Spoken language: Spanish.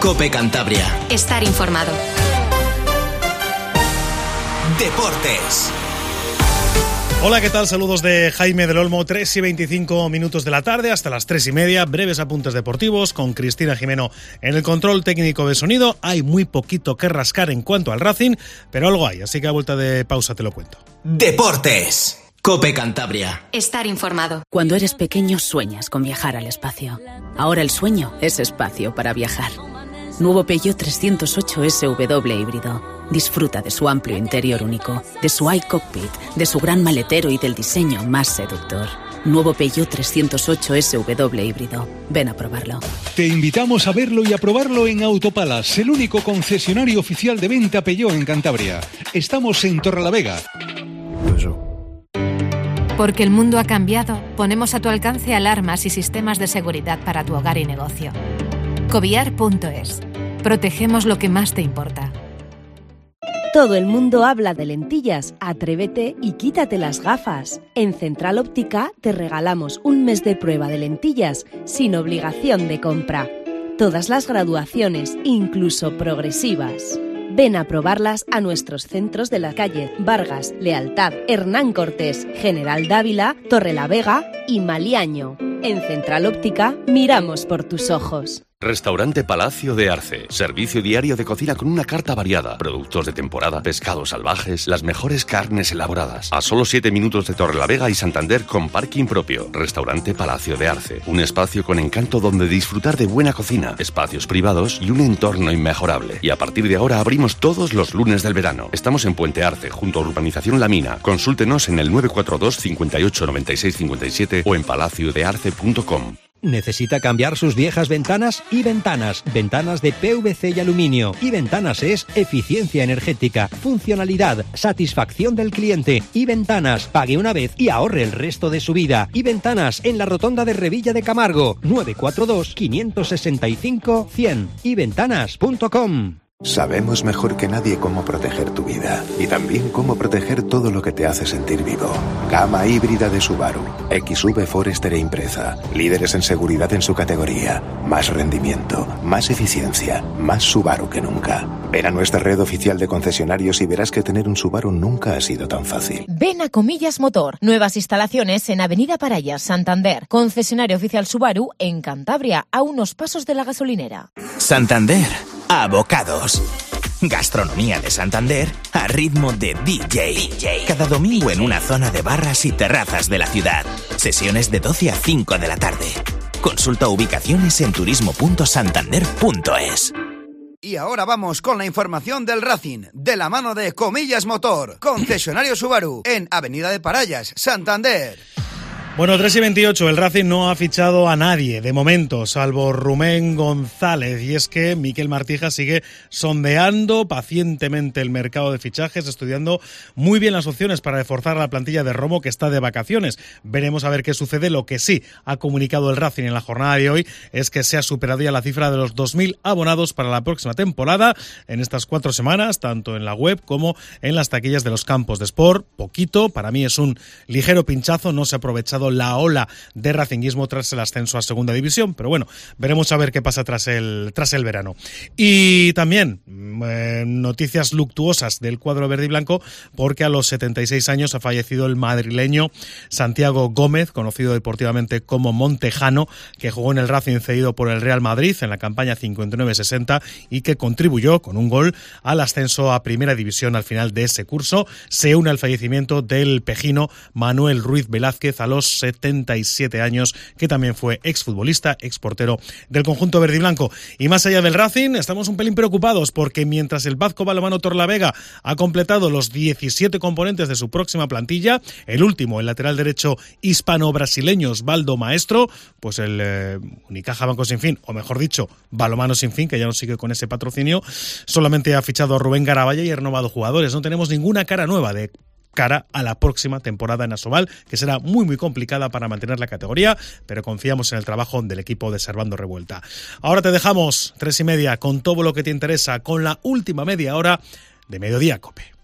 COPE Cantabria. Estar informado. Deportes. Hola, ¿qué tal? Saludos de Jaime del Olmo, 3:25 de la tarde hasta las 3:30, breves apuntes deportivos con Cristina Jimeno en el control técnico de sonido. Hay muy poquito que rascar en cuanto al Racing, pero algo hay, así que a vuelta de pausa te lo cuento. Deportes. COPE Cantabria. Estar informado. Cuando eres pequeño sueñas con viajar al espacio. Ahora el sueño es espacio para viajar. Nuevo Peugeot 308 SW híbrido. Disfruta de su amplio interior único, de su iCockpit, de su gran maletero y del diseño más seductor. Nuevo Peugeot 308 SW híbrido. Ven a probarlo. Te invitamos a verlo y a probarlo en Autopalace, el único concesionario oficial de venta Peugeot en Cantabria. Estamos en Torrelavega. Porque el mundo ha cambiado, ponemos a tu alcance alarmas y sistemas de seguridad para tu hogar y negocio. Coviar.es. Protegemos lo que más te importa. Todo el mundo habla de lentillas. Atrévete y quítate las gafas. En Central Óptica te regalamos un mes de prueba de lentillas sin obligación de compra. Todas las graduaciones, incluso progresivas. Ven a probarlas a nuestros centros de la calle Vargas, Lealtad, Hernán Cortés, General Dávila, Torrelavega y Maliaño. En Central Óptica miramos por tus ojos. Restaurante Palacio de Arce. Servicio diario de cocina con una carta variada. Productos de temporada, pescados salvajes, las mejores carnes elaboradas. A solo 7 minutos de Torrelavega y Santander con parking propio. Restaurante Palacio de Arce. Un espacio con encanto donde disfrutar de buena cocina, espacios privados y un entorno inmejorable. Y a partir de ahora abrimos todos los lunes del verano. Estamos en Puente Arce, junto a Urbanización La Mina. Consúltenos en el 942 58 96 57 o en palaciodearce.com. ¿Necesita cambiar sus viejas ventanas? Y Ventanas. Ventanas de PVC y aluminio. Y Ventanas es eficiencia energética, funcionalidad, satisfacción del cliente. Y Ventanas. Pague una vez y ahorre el resto de su vida. Y Ventanas en la rotonda de Revilla de Camargo. 942 565 100. yventanas.com. Sabemos mejor que nadie cómo proteger tu vida y también cómo proteger todo lo que te hace sentir vivo. Gama híbrida de Subaru, XV Forester e Impreza, líderes en seguridad en su categoría, más rendimiento, más eficiencia, más Subaru que nunca. Ven a nuestra red oficial de concesionarios y verás que tener un Subaru nunca ha sido tan fácil. Ven a Comillas Motor, nuevas instalaciones en Avenida Parayas, Santander, concesionario oficial Subaru en Cantabria, a unos pasos de la gasolinera. Santander. Abocados. Gastronomía de Santander a ritmo de DJ. Cada domingo en una zona de barras y terrazas de la ciudad. Sesiones de 12 a 5 de la tarde. Consulta ubicaciones en turismo.santander.es. Y ahora vamos con la información del Racing, de la mano de Comillas Motor, concesionario Subaru, en Avenida de Parayas, Santander. Bueno, 3:28, el Racing no ha fichado a nadie, de momento, salvo Rubén González, y es que Miquel Martija sigue sondeando pacientemente el mercado de fichajes, estudiando muy bien las opciones para reforzar la plantilla de Romo, que está de vacaciones. Veremos a ver qué sucede. Lo que sí ha comunicado el Racing en la jornada de hoy es que se ha superado ya la cifra de los 2.000 abonados para la próxima temporada en estas 4 semanas, tanto en la web como en las taquillas de los campos de Sport. Poquito, para mí es un ligero pinchazo, no se ha aprovechado la ola de racinguismo tras el ascenso a segunda división, pero bueno, veremos a ver qué pasa tras el verano. Y también noticias luctuosas del cuadro verde y blanco, porque a los 76 años ha fallecido el madrileño Santiago Gómez, conocido deportivamente como Montejano, que jugó en el Racing cedido por el Real Madrid en la campaña 59-60 y que contribuyó con un gol al ascenso a primera división al final de ese curso. Se une al fallecimiento del pejino Manuel Ruiz Velázquez a los 77 años, que también fue exfutbolista, exportero del conjunto verde y blanco. Y más allá del Racing, estamos un pelín preocupados porque mientras el Vazco Balonmano Torrelavega ha completado los 17 componentes de su próxima plantilla, el último, el lateral derecho hispano-brasileño Osvaldo Maestro, pues el Unicaja Banco Sin Fin, o mejor dicho, Balonmano Sin Fin, que ya no sigue con ese patrocinio, solamente ha fichado a Rubén Garabaya y ha renovado jugadores. No tenemos ninguna cara nueva de cara a la próxima temporada en Asobal, que será muy muy complicada para mantener la categoría, pero confiamos en el trabajo del equipo de Servando Revuelta. Ahora te dejamos 3:30 con todo lo que te interesa, con la última media hora de Mediodía COPE.